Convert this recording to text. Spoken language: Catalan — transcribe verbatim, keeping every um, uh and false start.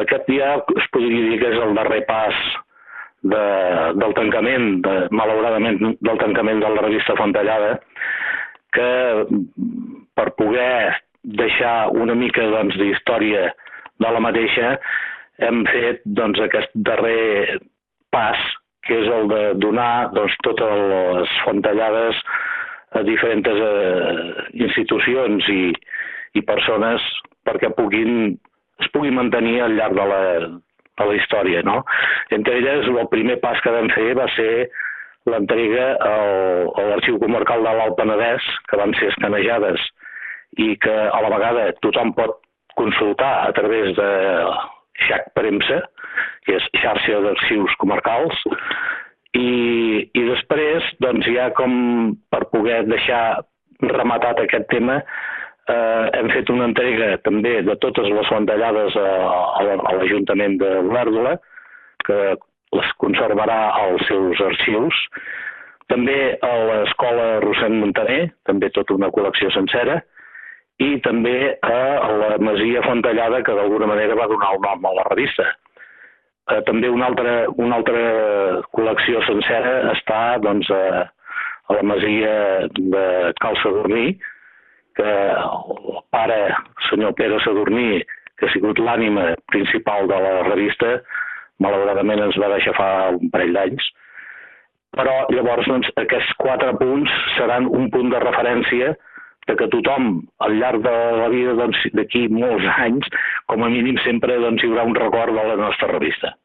aquest dia es podria dir que és el darrer pas de, del tancament, de, malauradament del tancament de la revista Fontellada, que per poder deixar una mica doncs, d'història de la mateixa hem fet doncs, aquest darrer pas, que és el de donar doncs, totes les Fontellades a diferents eh, institucions i, i persones perquè puguin, es pugui mantenir al llarg de la, de la història. No? Entre elles, el primer pas que vam fer va ser l'entrega al, a l'Arxiu Comarcal de l'Alt Penedès, que van ser escanejades i que a la vegada tothom pot consultar a través de X A C Premsa, que és xarxa d'arxius comarcals, i, i després, doncs ja com per poder deixar rematat aquest tema, eh, hem fet una entrega també de totes les Fontellades a, a, a l'Ajuntament de Olèrdola, que les conservarà als seus arxius, també a l'Escola Rossend Montaner, també tota una col·lecció sencera, i també a la Masia Fontellada, que d'alguna manera va donar el nom a la revista. Eh, també una altra, una altra col·lecció sencera està doncs, a, a la Masia de Cal Sadurní, que el pare, el senyor Pere Sadurní, que ha sigut l'ànima principal de la revista, malauradament ens va deixar fa un parell d'anys. Però llavors doncs, aquests quatre punts seran un punt de referència de que tothom, al llarg de la vida, doncs, d'aquí molts anys, com a mínim sempre doncs, hi haurà un record de la nostra revista.